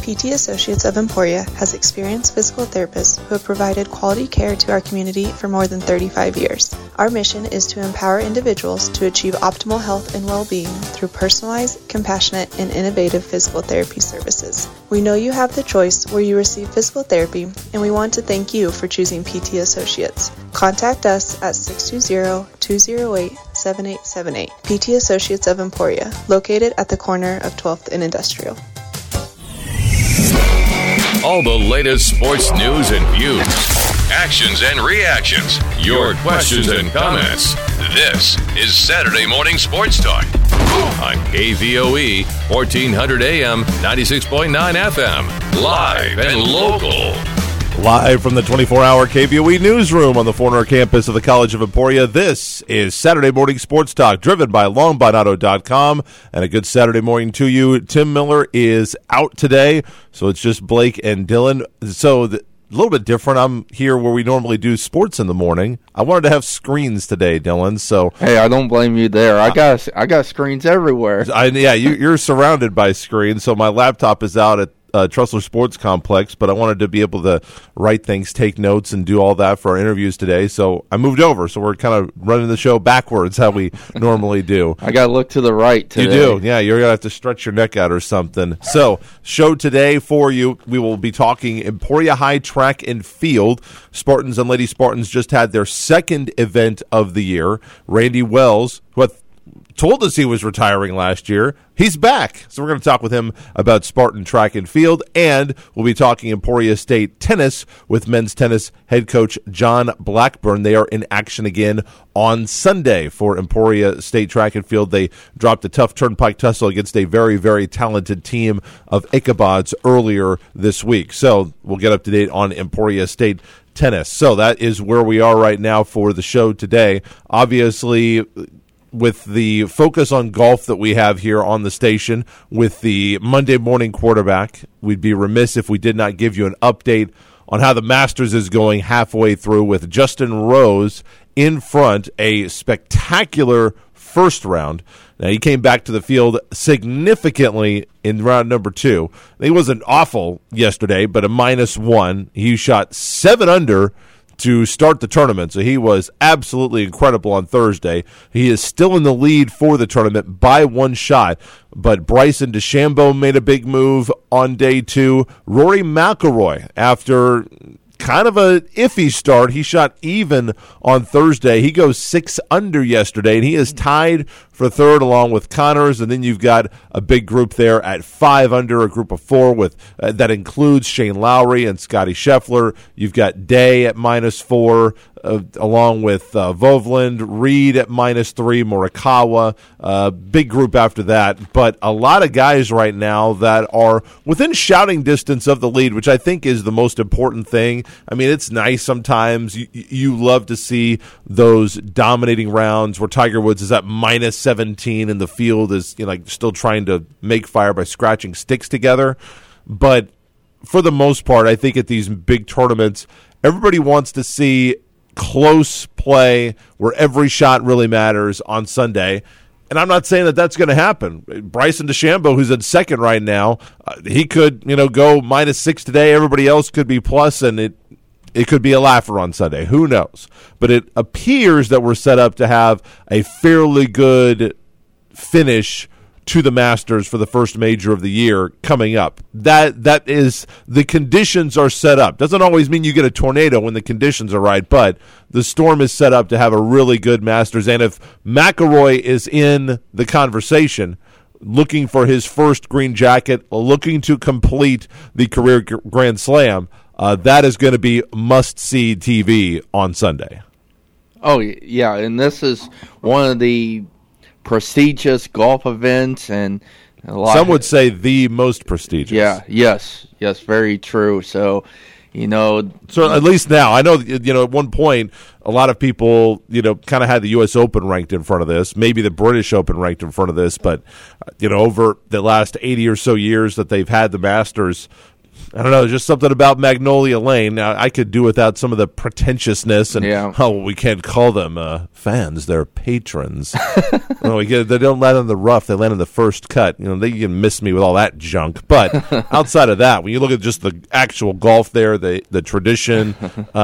PT Associates of Emporia has experienced physical therapists who have provided quality care to our community for more than 35 years. Our mission is to empower individuals to achieve optimal health and well-being through personalized, compassionate, and innovative physical therapy services. We know you have the choice where you receive physical therapy, and we want to thank you for choosing PT Associates. Contact us at 620-208-7878. PT Associates of Emporia, located at the corner of 12th and Industrial. All the latest sports news and views, actions and reactions, your questions and comments. This is Saturday Morning Sports Talk on KVOE, 1400 AM, 96.9 FM, live and local. Live from the 24-hour KVOE newsroom on the former campus of the College of Emporia, this is Saturday Morning Sports Talk, driven by LongBondAuto.com, and a good Saturday morning to you. Tim Miller is out today, so it's just Blake and Dylan. So a little bit different. I'm here where we normally do sports in the morning. I wanted to have screens today, Dylan. So hey, I don't blame you there. I got screens everywhere. You're surrounded by screens. So my laptop is out at Trussler Sports Complex, but I wanted to be able to write things, take notes, and do all that for our interviews today. So I moved over. So we're kind of running the show backwards how we normally do. I got to look to the right today. You do. Yeah, you're going to have to stretch your neck out or something. So show today for you, we will be talking Emporia High Track and Field. Spartans and Lady Spartans just had their second event of the year. Randy Wells, who told us he was retiring last year, he's back. So we're going to talk with him about Spartan Track and Field, and we'll be talking Emporia State tennis with men's tennis head coach John Blackburn. They are in action again on Sunday for Emporia State Track and Field. They dropped a tough turnpike tussle against a very, very talented team of Ichabods earlier this week. So we'll get up to date on Emporia State tennis. So that is where we are right now for the show today. Obviously, with the focus on golf that we have here on the station with the Monday morning quarterback, we'd be remiss if we did not give you an update on how the Masters is going halfway through with Justin Rose in front, a spectacular first round. Now, he came back to the field significantly in round number 2. He wasn't awful yesterday, but a -1. He shot 7 under to start the tournament, so he was absolutely incredible on Thursday. He is still in the lead for the tournament by 1 shot, but Bryson DeChambeau made a big move on day 2. Rory McIlroy, after kind of a iffy start, he shot even on Thursday. He goes 6 under yesterday, and he is tied for third along with Connors. And then you've got a big group there at 5 under, a group of 4 with that includes Shane Lowry and Scotty Scheffler. You've got Day at -4, along with Hovland, Reed at -3, Morikawa. Big group after that, but a lot of guys right now that are within shouting distance of the lead, which I think is the most important thing. I mean, it's nice sometimes. You love to see those dominating rounds where Tiger Woods is at -17 and the field is still trying to make fire by scratching sticks together. But for the most part, I think at these big tournaments, everybody wants to see close play where every shot really matters on Sunday. And I'm not saying that that's going to happen. Bryson DeChambeau, who's in second right now, he could go -6 today. Everybody else could be plus, and it could be a laugher on Sunday. Who knows? But it appears that we're set up to have a fairly good finish to the Masters for the first major of the year coming up. That is, the conditions are set up. Doesn't always mean you get a tornado when the conditions are right, but the storm is set up to have a really good Masters. And if McIlroy is in the conversation, looking for his first green jacket, looking to complete the career Grand Slam, that is going to be must-see TV on Sunday. Oh, yeah, and this is one of the prestigious golf events, and some would say the most prestigious. Yes, very true. So, so at least now, I know, at one point, a lot of people, kind of had the U.S. Open ranked in front of this, maybe the British Open ranked in front of this, but, over the last 80 or so years that they've had the Masters, I don't know, just something about Magnolia Lane. Now, I could do without some of the pretentiousness and, we can't call them fans, they're patrons. They don't land on the rough, they land on the first cut. They can miss me with all that junk. But outside of that, when you look at just the actual golf there, the tradition,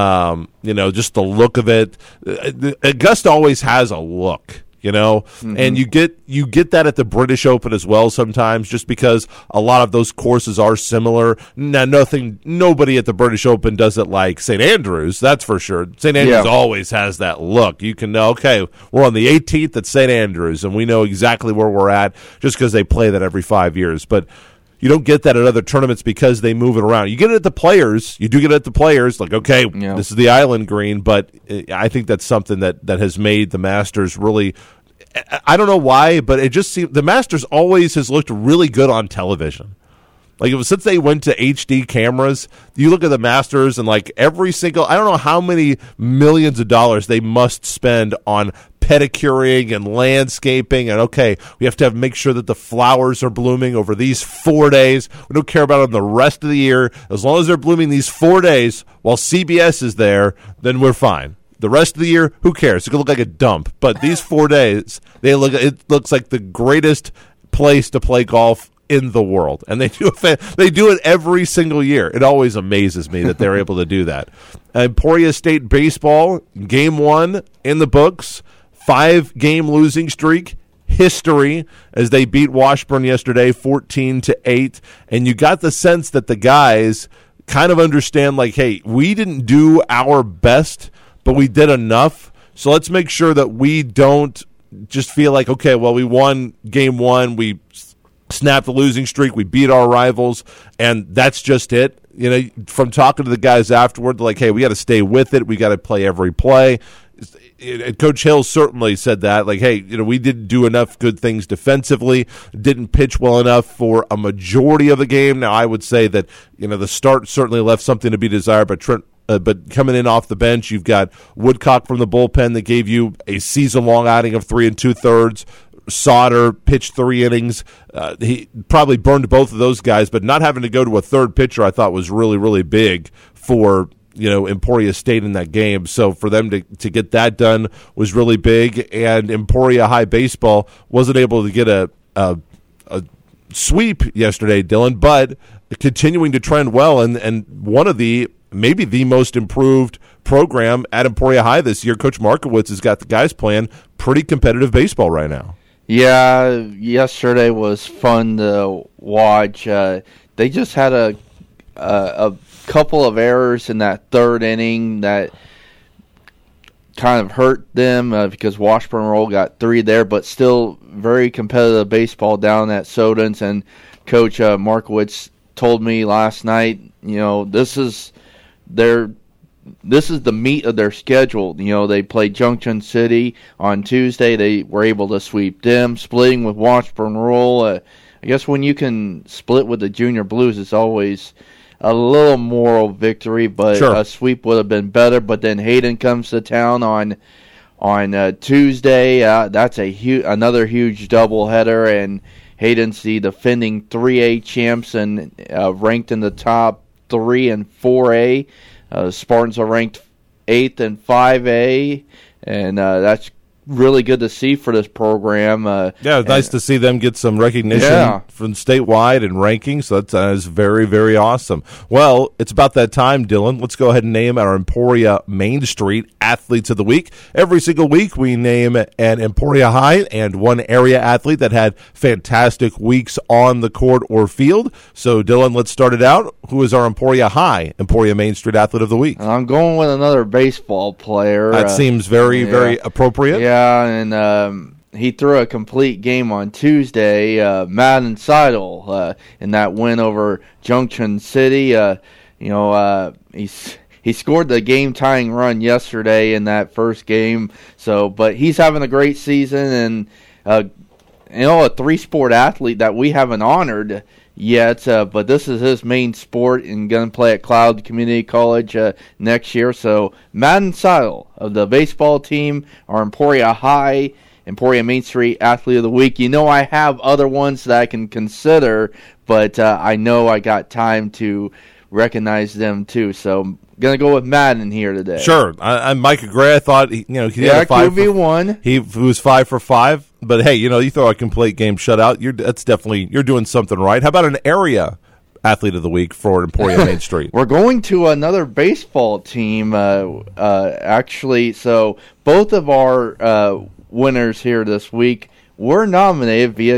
just the look of it, Augusta always has a look. And you get that at the British Open as well sometimes, just because a lot of those courses are similar. Now, nobody at the British Open does it like St. Andrews, that's for sure. St. Andrews always has that look. You can know, okay, we're on the 18th at St. Andrews, and we know exactly where we're at just because they play that every 5 years. But you don't get that at other tournaments because they move it around. You get it at the Players. You do get it at the Players. Like, okay, this is the Island Green, but I think that's something that has made the Masters really – I don't know why, but it just seems – the Masters always has looked really good on television. Like, since they went to HD cameras, you look at the Masters and, like, every single – I don't know how many millions of dollars they must spend on pedicuring and landscaping. And, okay, we have to make sure that the flowers are blooming over these 4 days. We don't care about them the rest of the year. As long as they're blooming these 4 days while CBS is there, then we're fine. The rest of the year, who cares? It could look like a dump. But these 4 days, it looks like the greatest place to play golf in the world, and they do it every single year. It always amazes me that they're able to do that. Emporia State baseball, game 1 in the books, 5-game losing streak, history as they beat Washburn yesterday 14-8, and you got the sense that the guys kind of understand, like, hey, we didn't do our best, but we did enough, so let's make sure that we don't just feel like, okay, well, we won game 1, we snapped the losing streak, we beat our rivals, and that's just it. From talking to the guys afterward, they're like, hey, we got to stay with it, we got to play every play. Coach Hill certainly said that, like, hey, we didn't do enough good things defensively, didn't pitch well enough for a majority of the game. Now, I would say that, the start certainly left something to be desired, but coming in off the bench, you've got Woodcock from the bullpen that gave you a season-long outing of 3 2/3. Sauter pitched 3 innings. He probably burned both of those guys, but not having to go to a third pitcher I thought was really, really big for Emporia State in that game. So for them to get that done was really big, and Emporia High baseball wasn't able to get a sweep yesterday, Dylan, but continuing to trend well, and one of maybe the most improved program at Emporia High this year. Coach Markowitz has got the guys playing pretty competitive baseball right now. Yeah, yesterday was fun to watch. They just had a couple of errors in that third inning that kind of hurt them because Washburn Roll got 3 there, but still very competitive baseball down at Sodans. And Coach Markowitz told me last night, this is the meat of their schedule. They played Junction City on Tuesday. They were able to sweep them, splitting with Washburn Roll. I guess when you can split with the Junior Blues, it's always a little moral victory, but sure, a sweep would have been better. But then Hayden comes to town on Tuesday. That's another huge doubleheader, and Hayden's the defending 3A champs and ranked in the top 3 and 4A. Spartans are ranked 8th and 5A, and that's really good to see for this program. It's nice to see them get some recognition from statewide and rankings. So that is very, very awesome. Well, it's about that time, Dylan. Let's go ahead and name our Emporia Main Street Athletes of the Week. Every single week we name an Emporia High and one area athlete that had fantastic weeks on the court or field. So, Dylan, let's start it out. Who is our Emporia High, Emporia Main Street Athlete of the Week? I'm going with another baseball player. That seems very, very appropriate. Yeah, and he threw a complete game on Tuesday. Madden Seidel in that win over Junction City. He scored the game-tying run yesterday in that first game. But he's having a great season, and a 3-sport athlete that we haven't honored yet. But this is his main sport, and going to play at Cloud Community College next year. So Madden Seidel of the baseball team, our Emporia High Emporia Main Street Athlete of the Week. You know I have other ones that I can consider, but I know I got time to recognize them too. So I'm going to go with Madden here today. Sure. I'm Micah Gray. I thought, he had a 5 QB1. He was 5 for 5. But, hey, you throw a complete game shutout. That's definitely, you're doing something right. How about an area Athlete of the Week for Emporia Main Street? We're going to another baseball team, actually. So both of our winners here this week were nominated via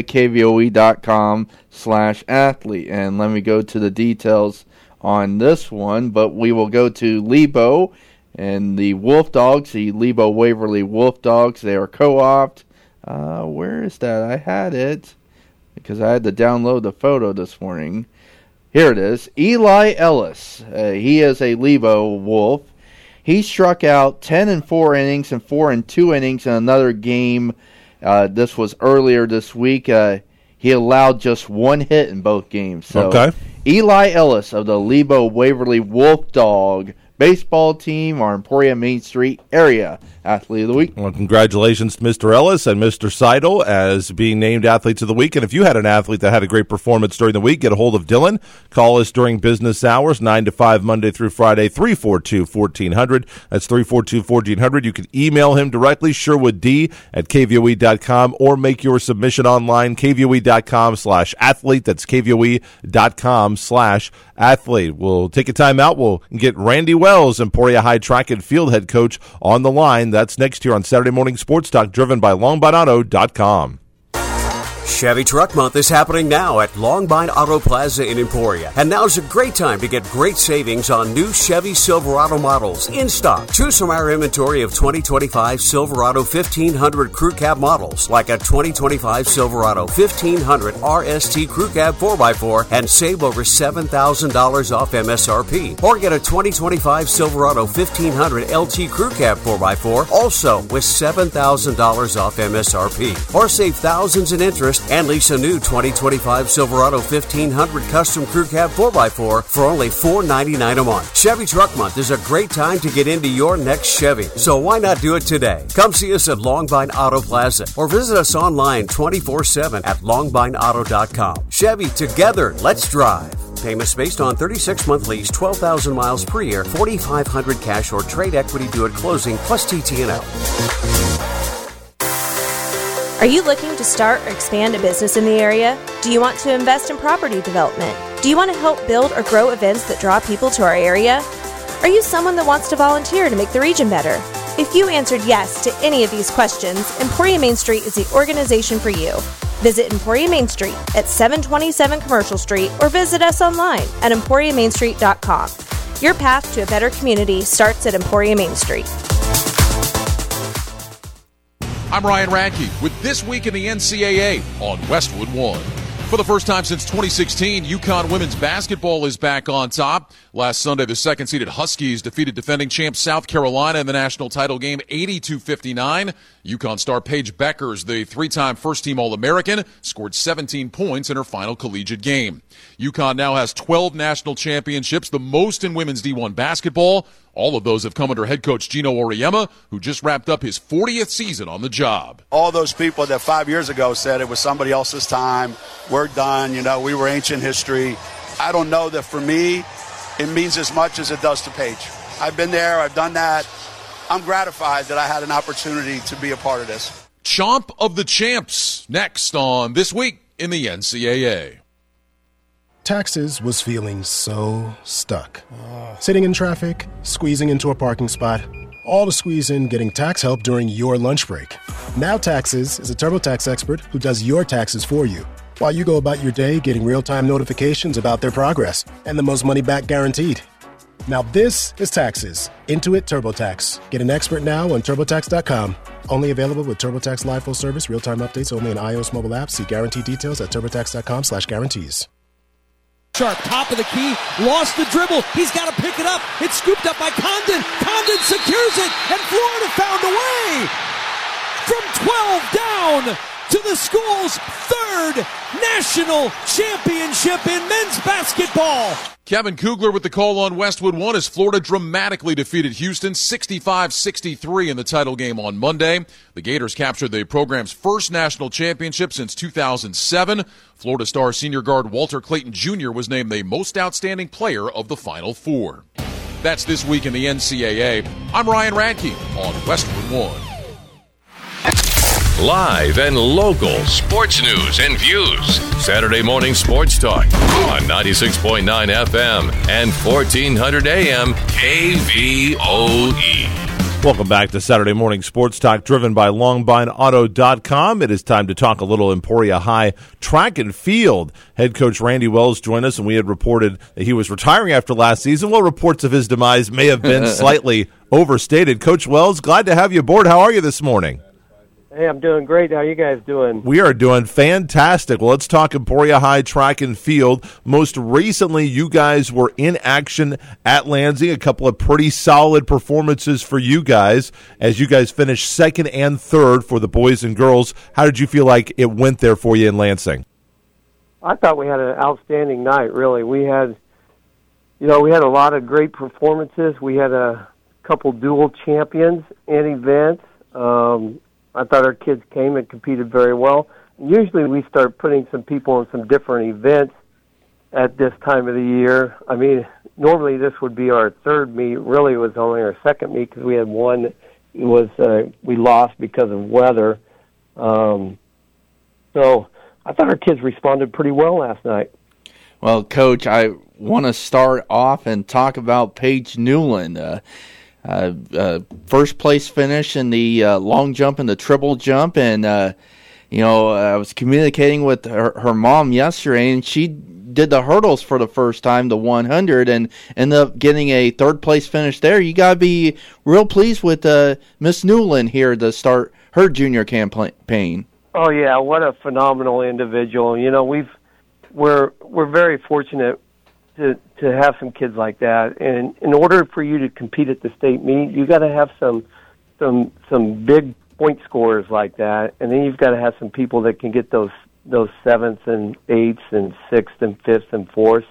KVOE.com/athlete. And let me go to the details on this one. But we will go to Lebo and the Wolf Dogs, the Lebo Waverly Wolf Dogs. They are co-opted. Where is that? I had it because I had to download the photo this morning. Here it is. Eli Ellis. He is a Lebo Wolf. He struck out 10 in 4 innings and 4 in 2 innings in another game. This was earlier this week. He allowed just 1 hit in both games. So okay. Eli Ellis of the Lebo Waverly Wolf Dog baseball team, our Emporia Main Street area Athlete of the Week. Well, congratulations to Mr. Ellis and Mr. Seidel as being named Athletes of the Week. And if you had an athlete that had a great performance during the week, get a hold of Dylan. Call us during business hours, 9 to 5, Monday through Friday, 342-1400. That's 342-1400. You can email him directly, SherwoodD@KVOE.com, or make your submission online, KVOE.com/athlete. That's KVOE.com/athlete. We'll take a time out. We'll get Randy Wells, Emporia High Track and Field head coach, on the line. That's next here on Saturday Morning Sports Talk, driven by LongBineAuto.com. Chevy Truck Month is happening now at Longbine Auto Plaza in Emporia. And now's a great time to get great savings on new Chevy Silverado models in stock. Choose from our inventory of 2025 Silverado 1500 Crew Cab models, like a 2025 Silverado 1500 RST Crew Cab 4x4, and save over $7,000 off MSRP. Or get a 2025 Silverado 1500 LT Crew Cab 4x4, also with $7,000 off MSRP. Or save thousands in interest and lease a new 2025 Silverado 1500 Custom Crew Cab 4x4 for only $499 a month. Chevy Truck Month is a great time to get into your next Chevy, so why not do it today? Come see us at Longbine Auto Plaza or visit us online 24/7 at longbineauto.com. Chevy, together, let's drive. Payments based on 36-month lease, 12,000 miles per year, $4,500 cash or trade equity due at closing, plus TTNL. Are you looking to start or expand a business in the area? Do you want to invest in property development? Do you want to help build or grow events that draw people to our area? Are you someone that wants to volunteer to make the region better? If you answered yes to any of these questions, Emporia Main Street is the organization for you. Visit Emporia Main Street at 727 Commercial Street or visit us online at emporiamainstreet.com. Your path to a better community starts at Emporia Main Street. I'm Ryan Radke with This Week in the NCAA on Westwood One. For the first time since 2016, UConn women's basketball is back on top. Last Sunday, the second-seeded Huskies defeated defending champ South Carolina in the national title game 82-59. UConn star Paige Beckers, the three-time first-team All-American, scored 17 points in her final collegiate game. UConn now has 12 national championships, the most in women's D1 basketball. All of those have come under head coach Gino Auriemma, who just wrapped up his 40th season on the job. All those people that 5 years ago said it was somebody else's time, we're done, we were ancient history. I don't know that for me it means as much as it does to Paige. I've been there, I've done that. I'm gratified that I had an opportunity to be a part of this. Chomp of the Champs, next on This Week in the NCAA. Taxes was feeling so stuck. Sitting in traffic, squeezing into a parking spot, all to squeeze in getting tax help during your lunch break. Now Taxes is a TurboTax expert who does your taxes for you, while you go about your day getting real-time notifications about their progress and the most money back guaranteed. Now this is Taxes. Intuit TurboTax. Get an expert now on TurboTax.com. Only available with TurboTax Live full service, real-time updates only on iOS mobile apps. See guarantee details at TurboTax.com/guarantees. Sharp, top of the key, lost the dribble. He's got to pick it up. It's scooped up by Condon. Condon secures it, and Florida found a way. From 12 down to the school's third national championship in men's basketball. Kevin Kugler with the call on Westwood One as Florida dramatically defeated Houston 65-63 in the title game on Monday. The Gators captured the program's first national championship since 2007. Florida star senior guard Walter Clayton Jr. was named the most outstanding player of the Final Four. That's This Week in the NCAA. I'm Ryan Radke on Westwood One. Live and local sports news and views. Saturday morning sports talk on 96.9 FM and 1400 AM KVOE. Welcome back to Saturday morning sports talk driven by LongBindAuto.com. It is time to talk a little Emporia High track and field. Head coach Randy Wells joined us, and we had reported that he was retiring after last season. Well, reports of his demise may have been slightly overstated. Coach Wells, glad to have you aboard. How are you this morning? Hey, I'm doing great. How are you guys doing? We are doing fantastic. Well, let's talk Emporia High track and field. Most recently, you guys were in action at Lansing. A couple of pretty solid performances for you guys as you guys finished second and third for the boys and girls. How did you feel like it went there for you in Lansing? I thought we had an outstanding night, really. We had a lot of great performances. We had a couple dual champions and events. I thought our kids came and competed very well. Usually we start putting some people in some different events at this time of the year. I mean, normally this would be our third meet. Really, it was only our second meet because we had one. It was we lost because of weather. So I thought our kids responded pretty well last night. Well, Coach, I want to start off and talk about Paige Newland. First place finish in the long jump and the triple jump, and I was communicating with her mom yesterday, and she did the hurdles for the first time, the 100, and ended up getting a third place finish there. You got to be real pleased with Miss Newland here to start her junior campaign. Oh yeah, what a phenomenal individual! You know, we're very fortunate to have some kids like that, and in order for you to compete at the state meet, you got to have some big point scorers like that, and then you've got to have some people that can get those sevenths and eighths and sixths and fifths and fourths.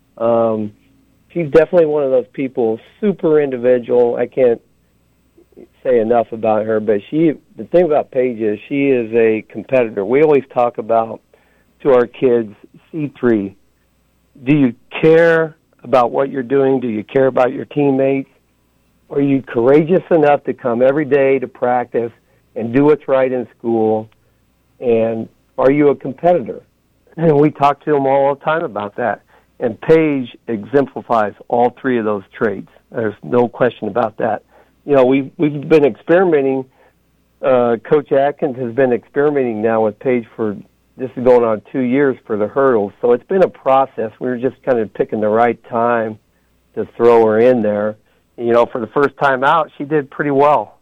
She's definitely one of those people, super individual. I can't say enough about her, but the thing about Paige is she is a competitor. We always talk about to our kids, C3, do you care about what you're doing? Do you care about your teammates? Are you courageous enough to come every day to practice and do what's right in school? And are you a competitor? And we talk to them all the time about that. And Paige exemplifies all three of those traits. There's no question about that. You know, we've been experimenting. Coach Atkins has been experimenting now with Paige for this is going on 2 years for the hurdles. So it's been a process. We were just kind of picking the right time to throw her in there. You know, for the first time out, she did pretty well.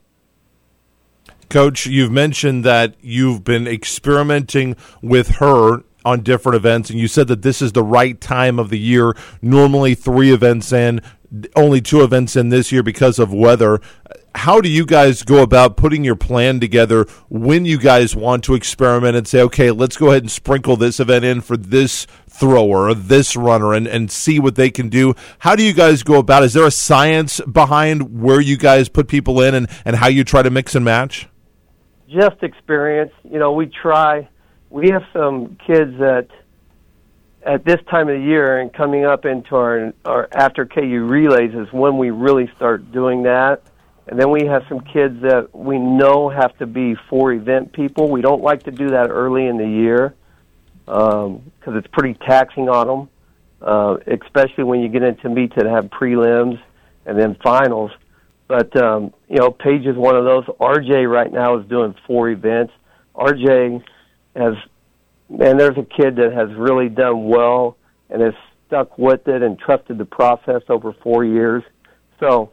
Coach, you've mentioned that you've been experimenting with her on different events, and you said that this is the right time of the year. Normally 3 events in, only 2 events in this year because of weather. How do you guys go about putting your plan together when you guys want to experiment and say, okay, let's go ahead and sprinkle this event in for this thrower or this runner and see what they can do? How do you guys go about it? Is there a science behind where you guys put people in and how you try to mix and match? Just experience. You know, we have some kids that at this time of the year and coming up into our after KU relays is when we really start doing that. And then we have some kids that we know have to be 4-event people. We don't like to do that early in the year because it's pretty taxing on them, especially when you get into meets that have prelims and then finals. But, Paige is one of those. RJ right now is doing 4 events. RJ there's a kid that has really done well and has stuck with it and trusted the process over 4 years. So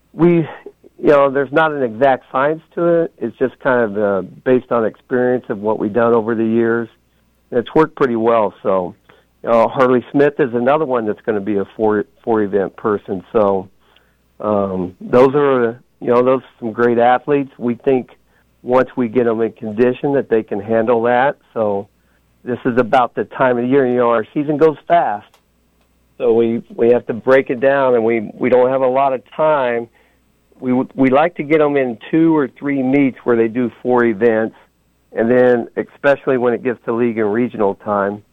there's not an exact science to it. It's just kind of based on experience of what we've done over the years. And it's worked pretty well. So, Harley Smith is another one that's going to be a 4-event person. So, those are some great athletes. We think once we get them in condition that they can handle that. So, this is about the time of the year. Our season goes fast. So we have to break it down, and we don't have a lot of time. We like to get them in 2 or 3 meets where they do 4 events, and then especially when it gets to league and regional time.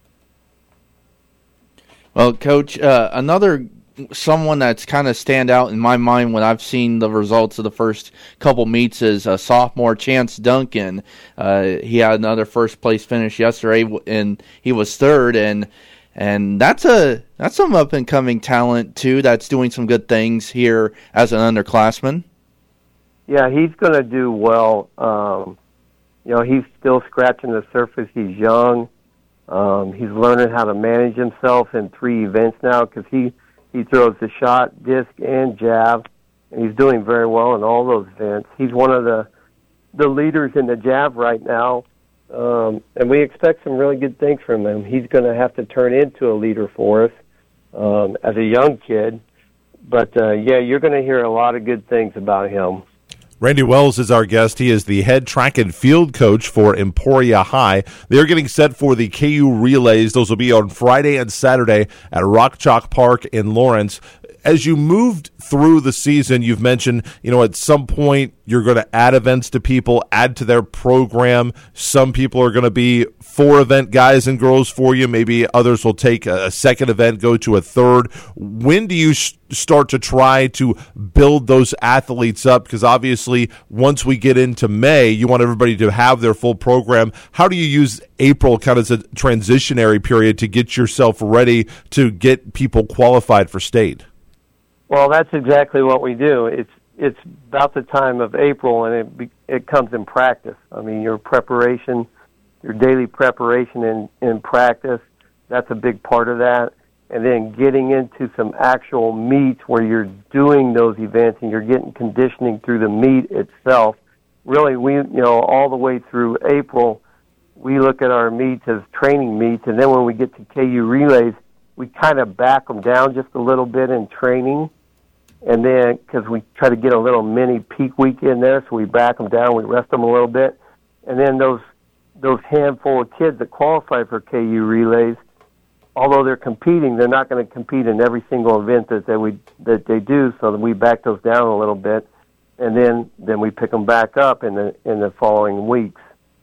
Well, Coach, someone that's kind of stand out in my mind when I've seen the results of the first couple meets is sophomore Chance Duncan. He had another first place finish yesterday, and he was third, and that's some up and coming talent too. That's doing some good things here as an underclassman. Yeah, he's going to do well. He's still scratching the surface. He's young. He's learning how to manage himself in 3 events now because he throws the shot, disc, and jab, and he's doing very well in all those events. He's one of the leaders in the jab right now, and we expect some really good things from him. He's going to have to turn into a leader for us as a young kid. But, you're going to hear a lot of good things about him. Randy Wells is our guest. He is the head track and field coach for Emporia High. They're getting set for the KU Relays. Those will be on Friday and Saturday at Rock Chalk Park in Lawrence. As you moved through the season, you've mentioned, at some point you're going to add events to people, add to their program. Some people are going to be 4-event guys and girls for you. Maybe others will take a second event, go to a third. When do you start to try to build those athletes up? Because obviously once we get into May, you want everybody to have their full program. How do you use April kind of as a transitionary period to get yourself ready to get people qualified for state? Well, that's exactly what we do. It's about the time of April, and it comes in practice. I mean, your preparation, your daily preparation in practice, that's a big part of that. And then getting into some actual meets where you're doing those events and you're getting conditioning through the meet itself. Really, all the way through April, we look at our meets as training meets, and then when we get to KU Relays, we kind of back them down just a little bit in training. And then, because we try to get a little mini peak week in there, so we back them down, we rest them a little bit. And then those handful of kids that qualify for KU Relays, although they're competing, they're not going to compete in every single event that they do, so that we back those down a little bit. And then we pick them back up in the following weeks.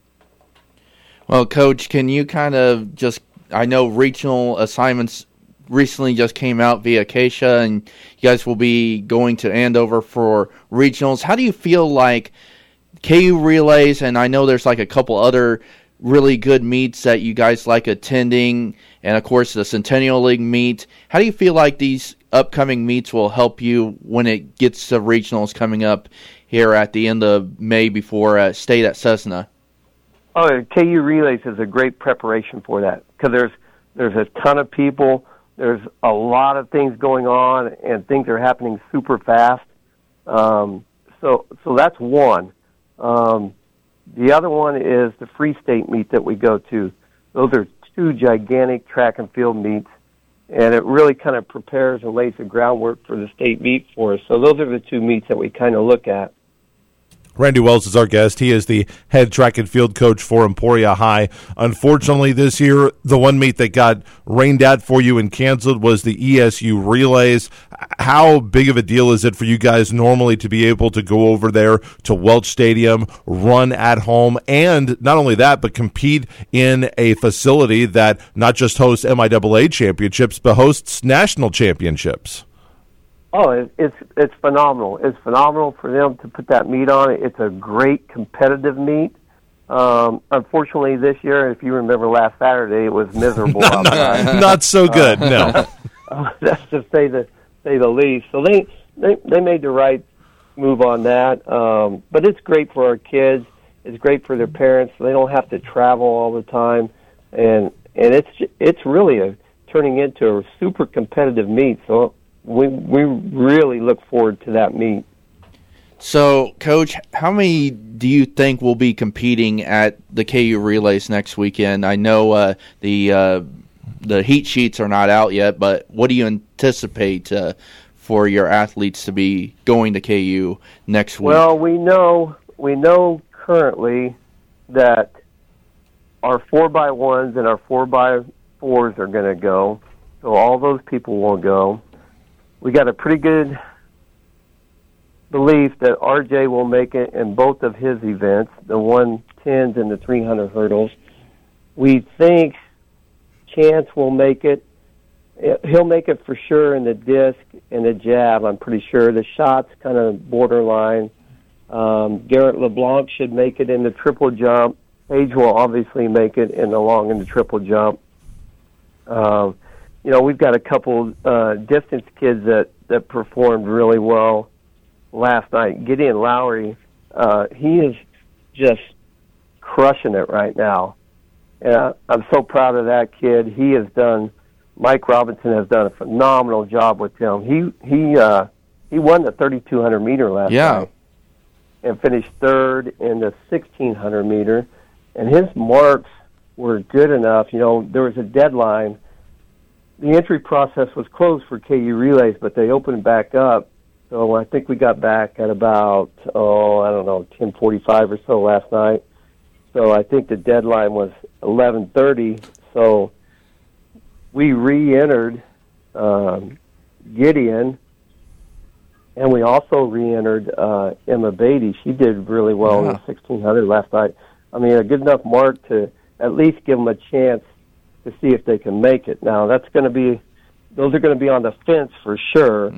Well, Coach, can you kind of I know regional assignments recently just came out via Acacia, and you guys will be going to Andover for regionals. How do you feel like KU Relays, and I know there's like a couple other really good meets that you guys like attending, and of course the Centennial League meet. How do you feel like these upcoming meets will help you when it gets to regionals coming up here at the end of May before state at Cessna? Oh, KU Relays is a great preparation for that because there's a ton of people. There's a lot of things going on, and things are happening super fast. So that's one. The other one is the Free State meet that we go to. Those are 2 gigantic track and field meets, and it really kind of prepares and lays the groundwork for the state meet for us. So those are the 2 meets that we kind of look at. Randy Wells is our guest. He is the head track and field coach for Emporia High. Unfortunately, this year, the one meet that got rained out for you and canceled was the ESU Relays. How big of a deal is it for you guys normally to be able to go over there to Welch Stadium, run at home, and not only that, but compete in a facility that not just hosts MIAA championships, but hosts national championships? Oh, it's phenomenal. It's phenomenal for them to put that meet on. It's a great competitive meet. Unfortunately, this year, if you remember last Saturday, it was miserable outside. Not so good, no. That's to say the least. So they made the right move on that. But it's great for our kids. It's great for their parents. They don't have to travel all the time, and it's really turning into a super competitive meet. So we really look forward to that meet. So, Coach, how many do you think will be competing at the KU Relays next weekend? I know the heat sheets are not out yet, but what do you anticipate for your athletes to be going to KU next week? Well, we know currently that our 4x1s and our 4x4s are going to go. so all those people will go. We got a pretty good belief that RJ will make it in both of his events, the 110s and the 300 hurdles. We think Chance will make it. He'll make it for sure in the disc and the jab, I'm pretty sure. The shot's kind of borderline. Garrett LeBlanc should make it in the triple jump. Paige will obviously make it in the long and the triple jump. We've got a couple distance kids that performed really well last night. Gideon Lowry, he is just crushing it right now. And I'm so proud of that kid. Mike Robinson has done a phenomenal job with him. He won the 3,200 meter last night and finished third in the 1,600 meter. And his marks were good enough. There was a deadline. The entry process was closed for KU relays, but they opened back up. So I think we got back at about, 10:45 or so last night. So I think the deadline was 11:30. So we re-entered Gideon, and we also re-entered Emma Beatty. She did really well in the 1,600 last night. I mean, a good enough mark to at least give them a chance to see if they can make it. Now, those are going to be on the fence for sure.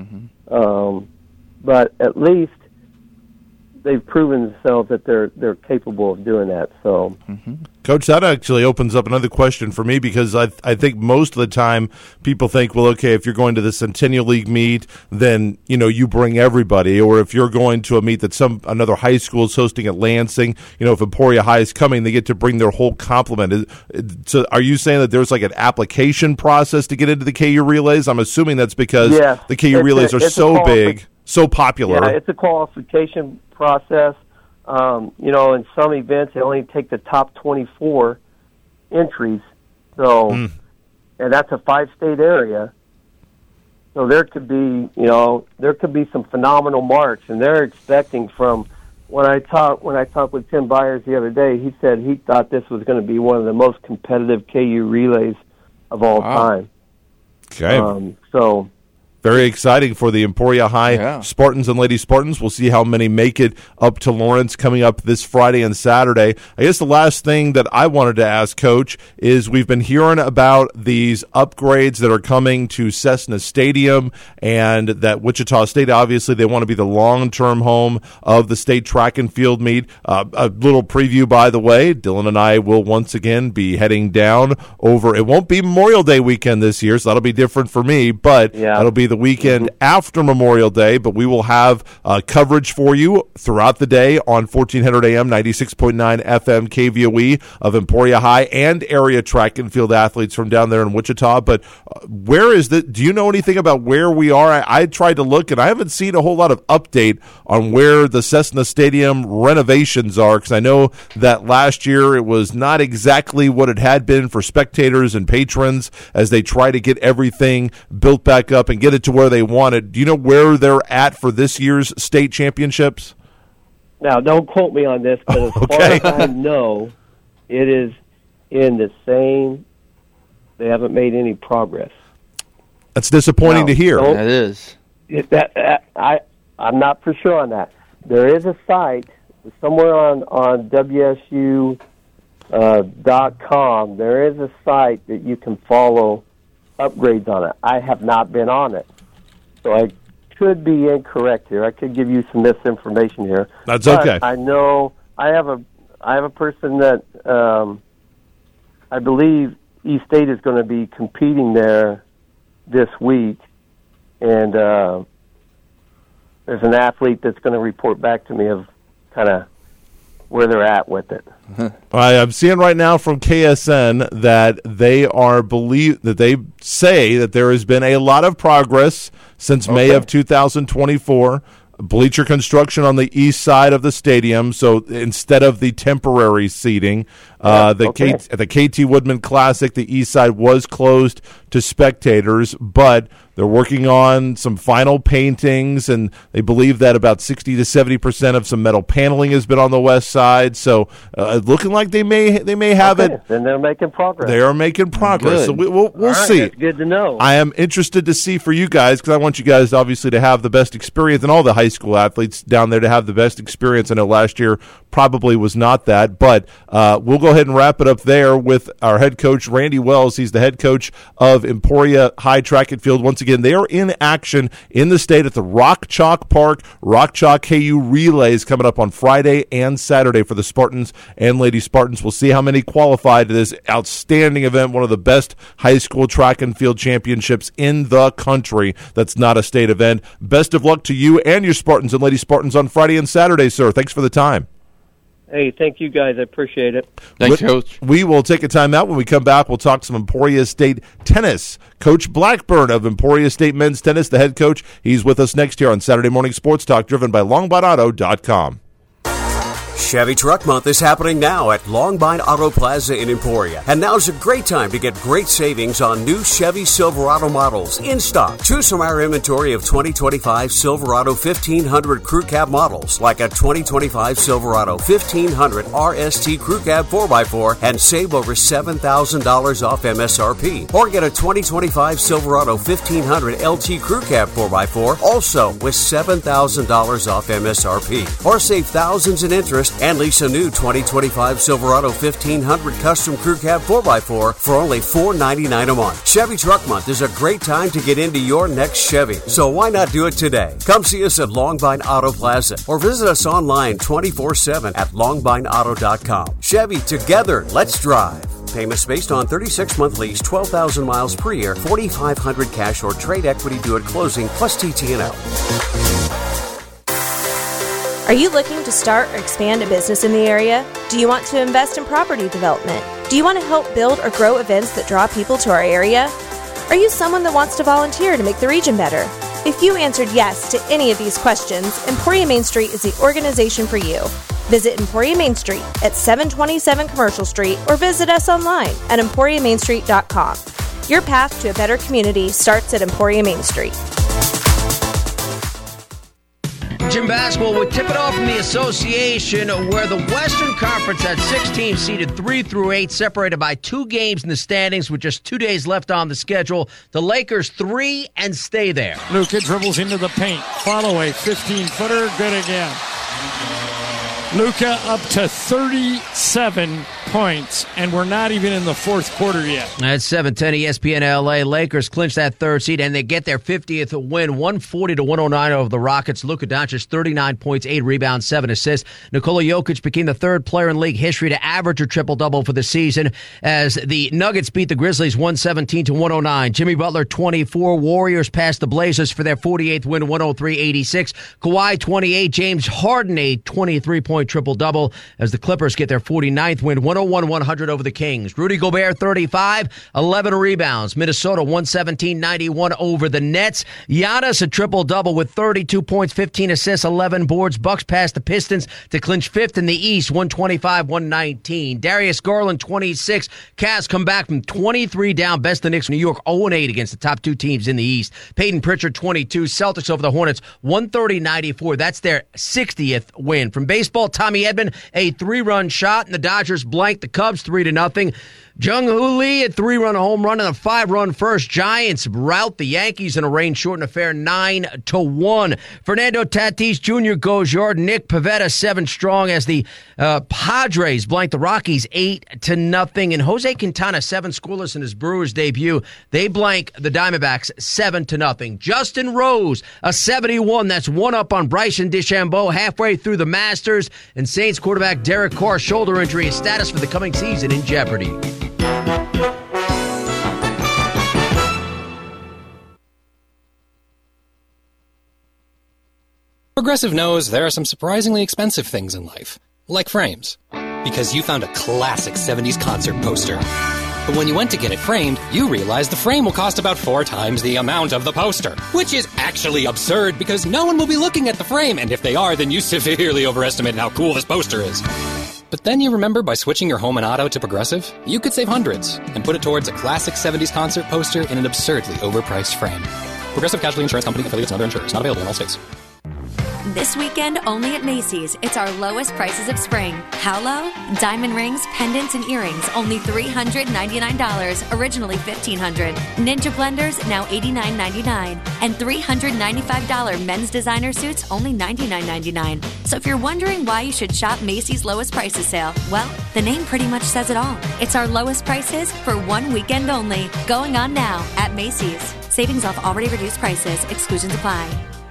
But at least they've proven themselves that they're capable of doing that. So, Coach, that actually opens up another question for me, because I think most of the time people think, well, okay, if you're going to the Centennial League meet, then you bring everybody, or if you're going to a meet that another high school is hosting at Lansing, if Emporia High is coming, they get to bring their whole complement. So, are you saying that there's like an application process to get into the KU relays? I'm assuming that's because the KU relays are so big. So popular. Yeah, it's a qualification process. In some events, they only take the top 24 entries. So, and that's a 5-state area. So there could be some phenomenal marks, and they're expecting from when I talked with Tim Byers the other day. He said he thought this was going to be one of the most competitive KU relays of all time. Okay. So. Very exciting for the Emporia High Spartans and Lady Spartans. We'll see how many make it up to Lawrence coming up this Friday and Saturday. I guess the last thing that I wanted to ask, Coach, is we've been hearing about these upgrades that are coming to Cessna Stadium, and that Wichita State, obviously, they want to be the long-term home of the state track and field meet. A little preview, by the way, Dylan and I will once again be heading down over. It won't be Memorial Day weekend this year, so that'll be different for me, but that'll be the weekend after Memorial Day, but we will have coverage for you throughout the day on 1400 AM, 96.9 FM KVOE of Emporia High and area track and field athletes from down there in Wichita. But where is the? Do you know anything about where we are? I tried to look, and I haven't seen a whole lot of update on where the Cessna Stadium renovations are, because I know that last year it was not exactly what it had been for spectators and patrons as they try to get everything built back up and get it to where they wanted. Do you know where they're at for this year's state championships? Now, don't quote me on this, but as far as I know, it is in the same. They haven't made any progress. That's disappointing to hear. That is. I'm not for sure on that. There is a site somewhere on WSU.com. There is a site that you can follow upgrades on it. I have not been on it, so I could be incorrect here. I could give you some misinformation here. That's okay. I know I have a person that I believe East State is going to be competing there this week, and there's an athlete that's going to report back to me of kind of where they're at with it. I'm seeing right now from KSN that they say that there has been a lot of progress since May of 2024. Bleacher construction on the east side of the stadium, so instead of the temporary seating, The KT Woodman Classic, the East Side was closed to spectators, but they're working on some final paintings, and they believe that about 60 to 70% of some metal paneling has been on the west side. So looking like they may have it. Then they're making progress. They are making progress. Good. So we'll see. That's good to know. I am interested to see for you guys, because I want you guys obviously to have the best experience, and all the high school athletes down there to have the best experience. I know last year probably was not that, but we'll go ahead and wrap it up there with our head coach, Randy Wells. He's the head coach of Emporia High Track and Field. Once again, they are in action in the state at the Rock Chalk Park. Rock Chalk KU Relays coming up on Friday and Saturday for the Spartans and Lady Spartans. We'll see how many qualify to this outstanding event, one of the best high school track and field championships in the country. That's not a state event. Best of luck to you and your Spartans and Lady Spartans on Friday and Saturday, sir. Thanks for the time. Hey, thank you guys. I appreciate it. Thanks, Coach. We will take a time out. When we come back, we'll talk some Emporia State tennis. Coach Blackburn of Emporia State Men's Tennis, the head coach. He's with us next here on Saturday Morning Sports Talk, driven by LongBineAuto.com. Chevy Truck Month is happening now at Longbine Auto Plaza in Emporia. And now's a great time to get great savings on new Chevy Silverado models in stock. Choose from our inventory of 2025 Silverado 1500 Crew Cab models, like a 2025 Silverado 1500 RST Crew Cab 4x4 and save over $7,000 off MSRP. Or get a 2025 Silverado 1500 LT Crew Cab 4x4 also with $7,000 off MSRP. Or save thousands in interest and lease a new 2025 Silverado 1500 Custom Crew Cab 4x4 for only $499 a month. Chevy Truck Month is a great time to get into your next Chevy, so why not do it today? Come see us at Longbine Auto Plaza or visit us online 24/7 at longbineauto.com. Chevy, together, let's drive. Payments based on 36-month lease, 12,000 miles per year, $4,500 cash or trade equity due at closing, plus TT&L. Are you looking to start or expand a business in the area? Do you want to invest in property development? Do you want to help build or grow events that draw people to our area? Are you someone that wants to volunteer to make the region better? If you answered yes to any of these questions, Emporia Main Street is the organization for you. Visit Emporia Main Street at 727 Commercial Street or visit us online at emporiamainstreet.com. Your path to a better community starts at Emporia Main Street. Jim basketball would tip it off from the association, where the Western Conference had 6 teams seeded 3 through 8, separated by 2 games in the standings with just 2 days left on the schedule. The Lakers 3 and stay there. Luka dribbles into the paint. Follow a 15-footer. Good again. Luka up to 37 points, and we're not even in the fourth quarter yet. At 7:10 ESPN LA, Lakers clinch that 3rd seed, and they get their 50th win, 140-109 over the Rockets. Luka Doncic, 39 points, 8 rebounds, 7 assists. Nikola Jokic became the 3rd player in league history to average a triple-double for the season, as the Nuggets beat the Grizzlies 117-109. Jimmy Butler, 24. Warriors passed the Blazers for their 48th win, 103-86. Kawhi, 28. James Harden, a 23-point triple-double, as the Clippers get their 49th win, 101-100 over the Kings. Rudy Gobert, 35, 11 rebounds. Minnesota, 117-91 over the Nets. Giannis, a triple-double with 32 points, 15 assists, 11 boards. Bucks pass the Pistons to clinch 5th in the East, 125-119. Darius Garland, 26. Cavs come back from 23 down. Best the Knicks. New York, 0-8 against the top 2 teams in the East. Peyton Pritchard, 22. Celtics over the Hornets, 130-94. That's their 60th win. From baseball, Tommy Edman, a 3-run shot, and the Dodgers blanked the Cubs 3-0. Jung-Hoo Lee, a 3-run home run and a 5-run first. Giants rout the Yankees in a rain-shortened affair 9-1. Fernando Tatis Jr. goes yard. Nick Pivetta 7 strong as the Padres blank the Rockies 8-0. And Jose Quintana 7 scoreless in his Brewers debut. They blank the Diamondbacks 7-0. Justin Rose, a 71. That's 1 up on Bryson DeChambeau halfway through the Masters. And Saints quarterback Derek Carr, shoulder injury, his status for the coming season in jeopardy. Progressive knows there are some surprisingly expensive things in life, like frames. Because you found a classic 70s concert poster. But when you went to get it framed, you realized the frame will cost about 4 times the amount of the poster. Which is actually absurd, because no one will be looking at the frame, and if they are, then you severely overestimated how cool this poster is. But then you remember by switching your home and auto to Progressive, you could save hundreds and put it towards a classic 70s concert poster in an absurdly overpriced frame. Progressive Casualty Insurance Company, affiliates, and other insurers. Not available in all states. This weekend, only at Macy's, it's our lowest prices of spring. How low? Diamond rings, pendants, and earrings, only $399, originally $1,500. Ninja blenders, now $89.99. And $395 men's designer suits, only $99.99. So if you're wondering why you should shop Macy's lowest prices sale, well, the name pretty much says it all. It's our lowest prices for one weekend only. Going on now at Macy's. Savings off already reduced prices. Exclusions apply.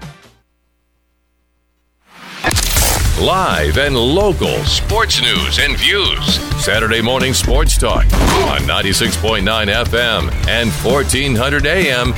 Live and local sports news and views. Saturday morning sports talk on 96.9 FM and 1400 AM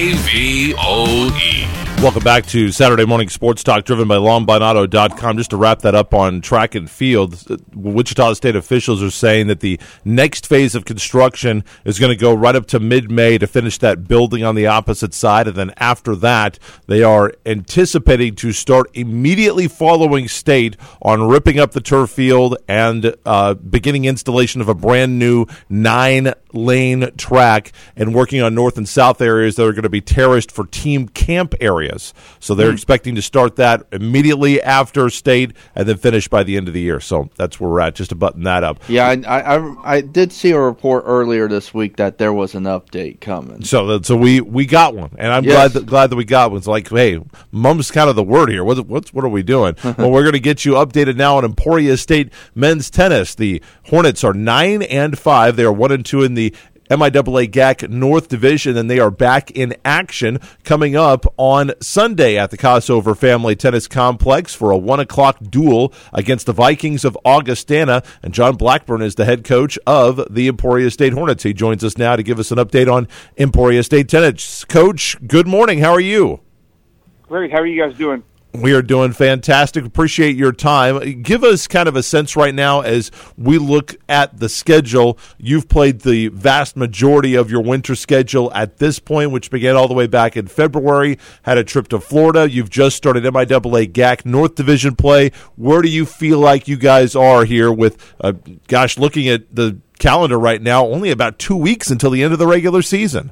KVOE. Welcome back to Saturday Morning Sports Talk, driven by LongBineAuto.com. Just to wrap that up on track and field, Wichita State officials are saying that the next phase of construction is going to go right up to mid-May to finish that building on the opposite side, and then after that, they are anticipating to start immediately following State on ripping up the turf field and beginning installation of a brand new 9-lane track and working on north and south areas that are going to be terraced for team camp areas. So they're expecting to start that immediately after State and then finish by the end of the year. So that's where we're at, just to button that up. Yeah, I did see a report earlier this week that there was an update coming. So we got one, and I'm glad that we got one. It's like, hey, mum's kind of the word here. What are we doing? Well, we're going to get you updated now on Emporia State men's tennis. The Hornets are 9-5. They are 1-2 in the MIAA GAC North Division, and they are back in action coming up on Sunday at the Kossover Family Tennis Complex for a 1 o'clock duel against the Vikings of Augustana. And John Blackburn is the head coach of the Emporia State Hornets. He joins us now to give us an update on Emporia State Tennis. Coach, good morning. How are you? Great. How are you guys doing? We are doing fantastic. Appreciate your time. Give us kind of a sense right now as we look at the schedule. You've played the vast majority of your winter schedule at this point, which began all the way back in February, had a trip to Florida. You've just started MIAA GAC North Division play. Where do you feel like you guys are here with, looking at the calendar right now, only about 2 weeks until the end of the regular season?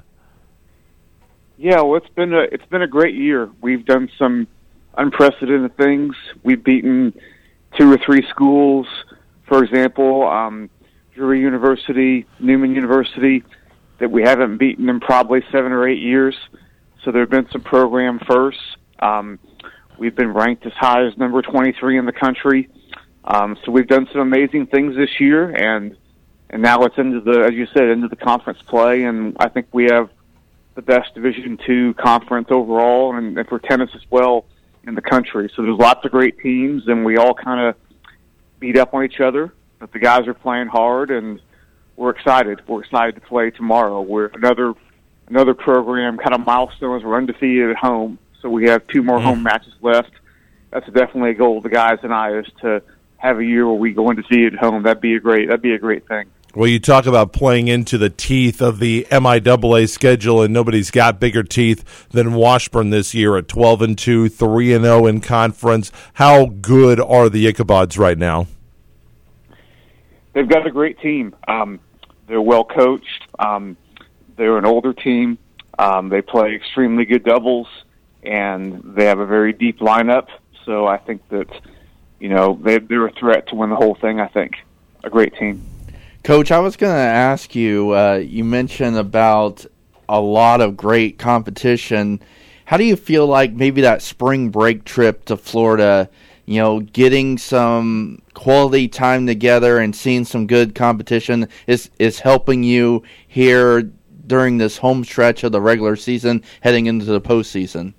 Yeah, well, it's been a great year. We've done some unprecedented things. We've beaten 2 or 3 schools, for example, Drury University, Newman University, that we haven't beaten in probably 7 or 8 years. So there have been some program firsts. We've been ranked as high as number 23 in the country. So we've done some amazing things this year, and now it's into the conference play, and I think we have the best Division II conference overall, and for tennis as well, in the country. So there's lots of great teams, and we all kind of beat up on each other, but the guys are playing hard, and we're excited. We're excited to play tomorrow. We're another program, kind of milestones. We're undefeated at home, so we have 2 more home matches left. That's definitely a goal of the guys and I, is to have a year where we go undefeated at home. That'd be a great thing. Well, you talk about playing into the teeth of the MIAA schedule, and nobody's got bigger teeth than Washburn this year at 12-2, 3-0 in conference. How good are the Ichabods right now? They've got a great team. They're well coached. They're an older team. They play extremely good doubles, and they have a very deep lineup. So I think that, they're a threat to win the whole thing. I think a great team. Coach, I was going to ask you, you mentioned about a lot of great competition. How do you feel like maybe that spring break trip to Florida, getting some quality time together and seeing some good competition is helping you here during this home stretch of the regular season heading into the postseason?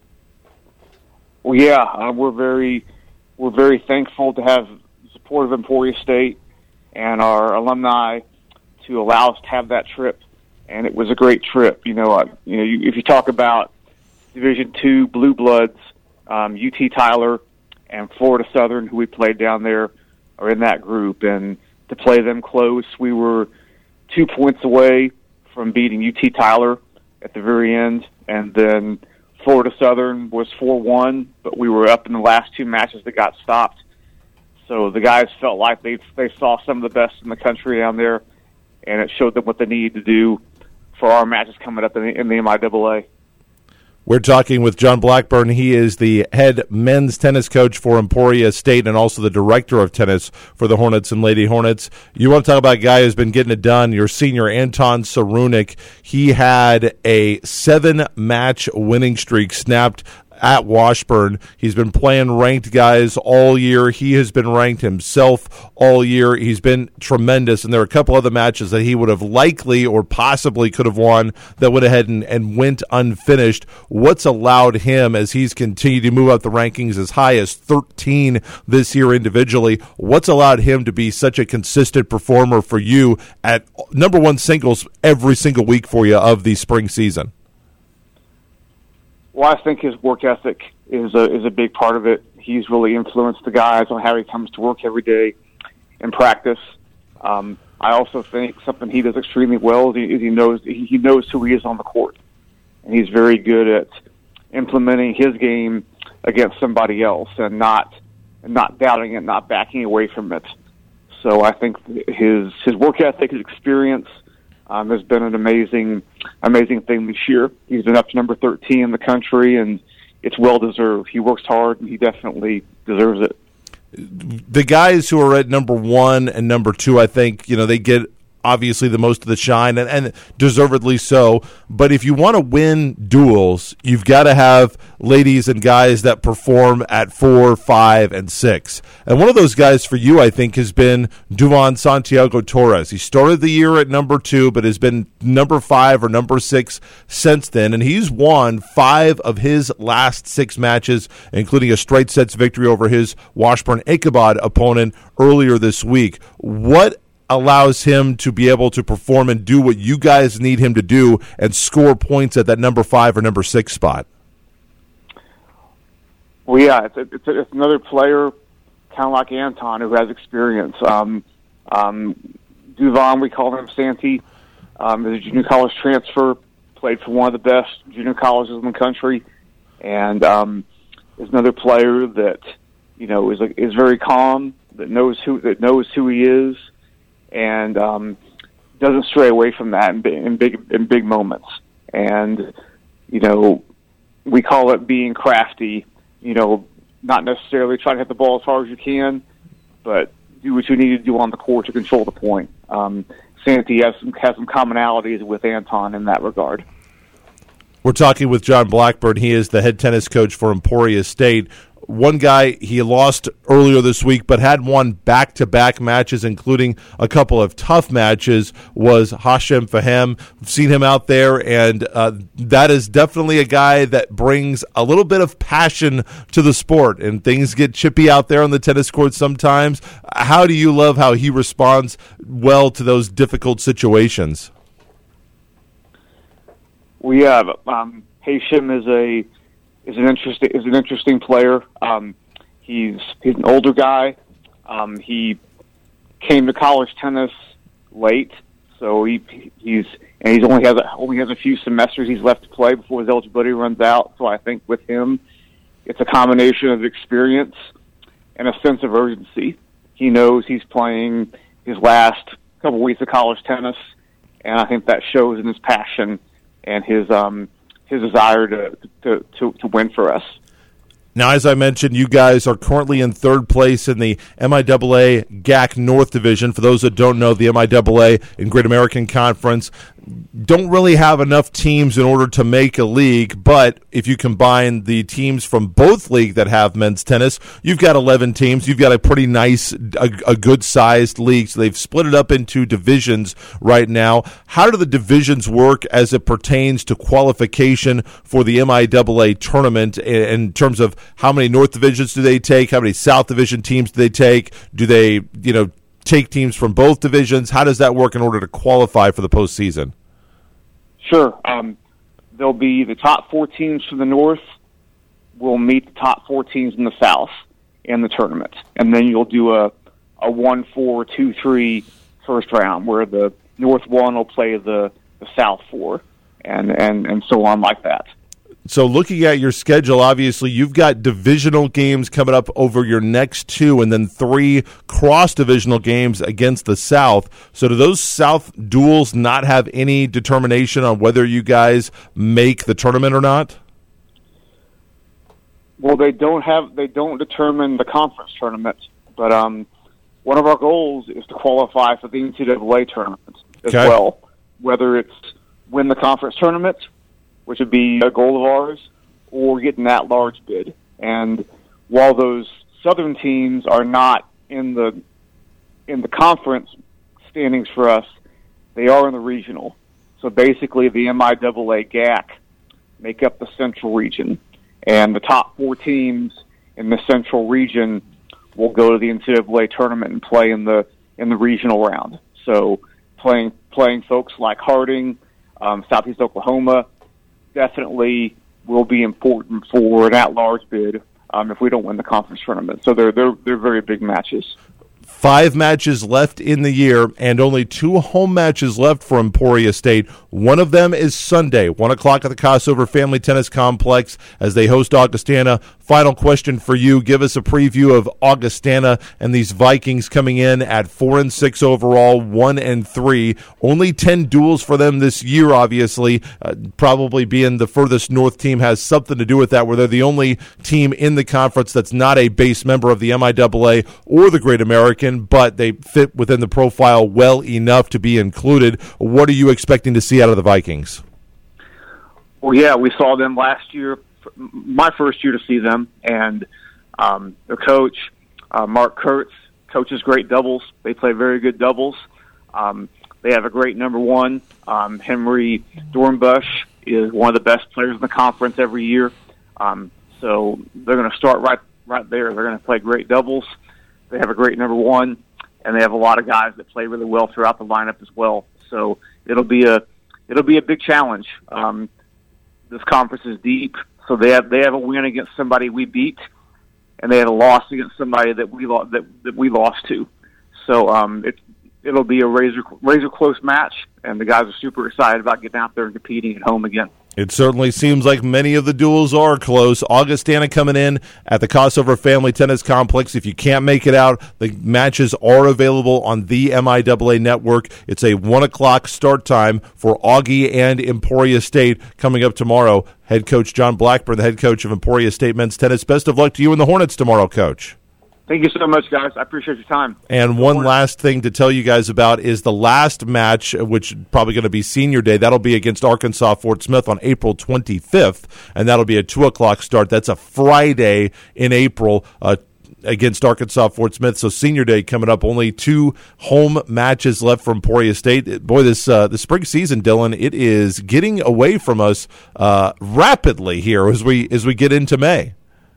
Well, yeah, we're very thankful to have the support of Emporia State and our alumni to allow us to have that trip, and it was a great trip. If you talk about Division II Blue Bloods, UT Tyler and Florida Southern, who we played down there, are in that group, and to play them close, we were 2 points away from beating UT Tyler at the very end, and then Florida Southern was 4-1, but we were up in the last 2 matches that got stopped. So the guys felt like they saw some of the best in the country down there, and it showed them what they needed to do for our matches coming up in the MIAA. We're talking with John Blackburn. He is the head men's tennis coach for Emporia State and also the director of tennis for the Hornets and Lady Hornets. You want to talk about a guy who's been getting it done, your senior Anton Sarunik. He had a 7-match winning streak snapped at Washburn. He's been playing ranked guys all year. He has been ranked himself all year. He's been tremendous, and there are a couple other matches that he would have likely or possibly could have won that went ahead and went unfinished. What's allowed him, as he's continued to move up the rankings as high as 13 this year individually, what's allowed him to be such a consistent performer for you at number one singles every single week for you of the spring season? Well, I think his work ethic is a big part of it. He's really influenced the guys on how he comes to work every day and practice. I also think something he does extremely well is he knows who he is on the court, and he's very good at implementing his game against somebody else and not doubting it, not backing away from it. So I think his work ethic, his experience, has been an amazing thing this year. He's been up to number 13 in the country, and it's well deserved. He works hard, and he definitely deserves it. The guys who are at number 1 and number 2, I think, they get obviously the most of the shine, and deservedly so. But if you want to win duels, you've got to have ladies and guys that perform at 4, 5, and 6. And one of those guys for you, I think, has been Duvan Santiago Torres. He started the year at number 2, but has been number 5 or number 6 since then. And he's won 5 of his last 6 matches, including a straight sets victory over his Washburn Ichabod opponent earlier this week. What allows him to be able to perform and do what you guys need him to do and score points at that number 5 or number 6 spot? Well, yeah, it's another player kind of like Anton who has experience. Duvan, we call him Santi, is a junior college transfer, played for one of the best junior colleges in the country, and is another player that is very calm, that knows who he is, and doesn't stray away from that in big moments. And we call it being crafty. Not necessarily trying to hit the ball as hard as you can, but do what you need to do on the court to control the point. Santi has some commonalities with Anton in that regard. We're talking with John Blackburn. He is the head tennis coach for Emporia State. One guy he lost earlier this week but had won back-to-back matches, including a couple of tough matches, was Hashem Fahem. We've seen him out there, and that is definitely a guy that brings a little bit of passion to the sport, and things get chippy out there on the tennis court sometimes. How do you love how he responds well to those difficult situations? We have Hashem is an interesting player. He's an older guy. He came to college tennis late, so he only has a few semesters he's left to play before his eligibility runs out. So I think with him, it's a combination of experience and a sense of urgency. He knows he's playing his last couple weeks of college tennis, and I think that shows in his passion and his desire to win for us. Now, as I mentioned, you guys are currently in third place in the MIAA GAC North Division. For those that don't know, the MIAA in Great American Conference don't really have enough teams in order to make a league, but if you combine the teams from both leagues that have men's tennis, you've got 11 teams. You've got a pretty nice, a good-sized league, so they've split it up into divisions right now. How do the divisions work as it pertains to qualification for the MIAA tournament in terms of how many North Divisions do they take? How many South Division teams do they take? Do they, take teams from both divisions? How does that work in order to qualify for the postseason? Sure. There'll be the top 4 teams from the North will meet the top 4 teams in the South in the tournament. And then you'll do a 1-4, 2-3 first round where the North 1 will play the South 4 and so on like that. So looking at your schedule, obviously you've got divisional games coming up over your next 2 and then 3 cross-divisional games against the South. So do those South duels not have any determination on whether you guys make the tournament or not? Well, they don't determine the conference tournament, but one of our goals is to qualify for the NCAA tournament as well, whether it's win the conference tournament, which would be a goal of ours, or getting that large bid. And while those Southern teams are not in the conference standings for us, they are in the regional. So basically, the MIAA GAC make up the Central region, and the top 4 teams in the Central region will go to the NCAA tournament and play in the regional round. So playing folks like Harding, Southeast Oklahoma, definitely will be important for an at-large bid if we don't win the conference tournament. So they're very big matches. 5 matches left in the year and only 2 home matches left for Emporia State. One of them is Sunday, 1 o'clock at the Kossover Family Tennis Complex as they host Augustana. Final question for you. Give us a preview of Augustana and these Vikings coming in at 4-6 overall, 1-3. Only 10 duels for them this year, obviously. Probably being the furthest north team has something to do with that, where they're the only team in the conference that's not a base member of the MIAA or the Great American, but they fit within the profile well enough to be included. What are you expecting to see out of the Vikings? Well, yeah, we saw them last year, my first year to see them, and their coach, Mark Kurtz, coaches great doubles. They play very good doubles. They have a great number 1. Henry Dornbush is one of the best players in the conference every year. So they're going to start right there. They're going to play great doubles. They have a great number 1, and they have a lot of guys that play really well throughout the lineup as well. So it'll be a big challenge. This conference is deep, so they have a win against somebody we beat, and they had a loss against somebody that we lost to. So it'll be a razor close match, and the guys are super excited about getting out there and competing at home again. It certainly seems like many of the duels are close. Augustana coming in at the Kossover Family Tennis Complex. If you can't make it out, the matches are available on the MIAA network. It's a 1 o'clock start time for Augie and Emporia State coming up tomorrow. Head coach John Blackburn, the head coach of Emporia State men's tennis. Best of luck to you and the Hornets tomorrow, Coach. Thank you so much, guys. I appreciate your time. And one last thing to tell you guys about is the last match, which is probably going to be Senior Day. That'll be against Arkansas Fort Smith on April 25th, and that'll be a 2 o'clock start. That's a Friday in April against Arkansas Fort Smith. So Senior Day coming up. Only 2 home matches left from Emporia State. Boy, this the spring season, Dylan, it is getting away from us rapidly here as we get into May.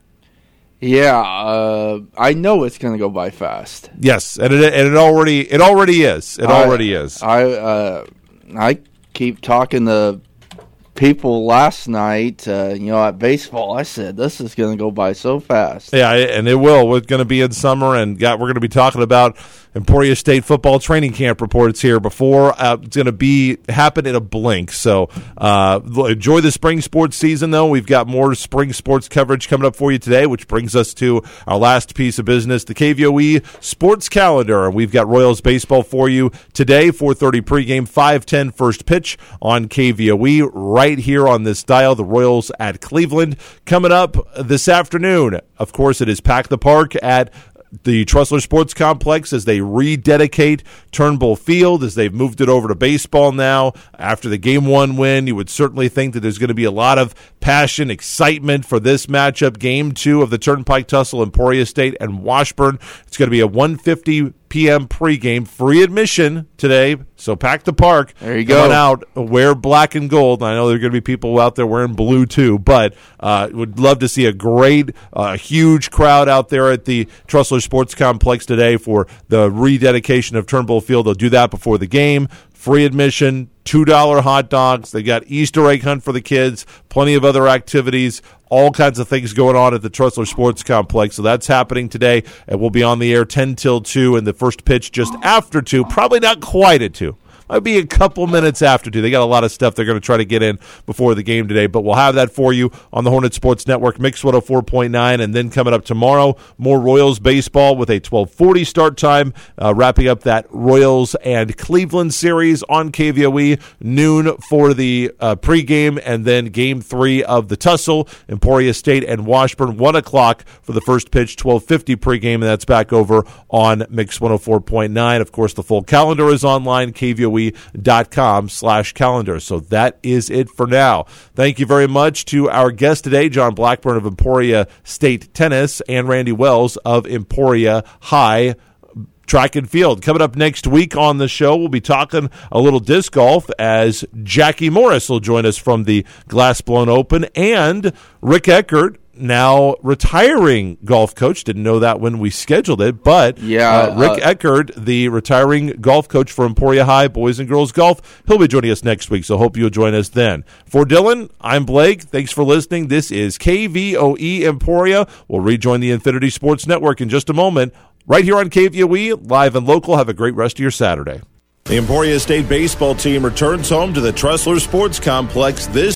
Yeah, I know it's going to go by fast. Yes, and it already is. It already is. I keep talking to people last night, at baseball. I said, this is going to go by so fast. Yeah, and it will. We're going to be in summer, and we're going to be talking about Emporia State football training camp reports here before it's going to happen in a blink. So enjoy the spring sports season, though. We've got more spring sports coverage coming up for you today, which brings us to our last piece of business, the KVOE sports calendar. We've got Royals baseball for you today, 4:30 pregame, 5:10 first pitch on KVOE right here on this dial. The Royals at Cleveland coming up this afternoon. Of course, it is Pack the Park at the Tressler Sports Complex as they rededicate Turnbull Field, as they've moved it over to baseball now. After the Game 1 win, you would certainly think that there's going to be a lot of passion, excitement for this matchup. Game 2 of the Turnpike Tussle, Emporia State and Washburn. It's going to be a 1:50 p.m. pregame, free admission today. So Pack the Park. There you go. Come on out, wear black and gold. I know there are going to be people out there wearing blue too, but would love to see a great, huge crowd out there at the Tressler Sports Complex today for the rededication of Turnbull Field. They'll do that before the game. Free admission, $2 hot dogs. They got Easter egg hunt for the kids, plenty of other activities, all kinds of things going on at the Tressler Sports Complex. So that's happening today, and we'll be on the air 10 till 2, and the first pitch just after 2, probably not quite at 2. Might be a couple minutes after, too. They got a lot of stuff they're going to try to get in before the game today, but we'll have that for you on the Hornet Sports Network, Mix 104.9, and then coming up tomorrow, more Royals baseball with a 12:40 start time, wrapping up that Royals and Cleveland series on KVOE, noon for the pregame, and then Game 3 of the tussle, Emporia State and Washburn, 1 o'clock for the first pitch, 12:50 pregame, and that's back over on Mix 104.9. Of course, the full calendar is online, KVOE.com/calendar. So that is it for now. Thank you very much to our guest today, John Blackburn of Emporia State Tennis, and Randy Wells of Emporia High Track and Field. Coming up next week on the show, we'll be talking a little disc golf as Jackie Morris will join us from the Glassblown Open, and Rick Eckert, now retiring golf coach. Didn't know that when we scheduled it, but Rick Eckert, the retiring golf coach for Emporia High Boys and Girls Golf, he'll be joining us next week, so hope you'll join us then. For Dylan, I'm Blake. Thanks for listening. This is KVOE Emporia. We'll rejoin the Infinity Sports Network in just a moment, right here on KVOE, live and local. Have a great rest of your Saturday. The Emporia State baseball team returns home to the Tressler Sports Complex this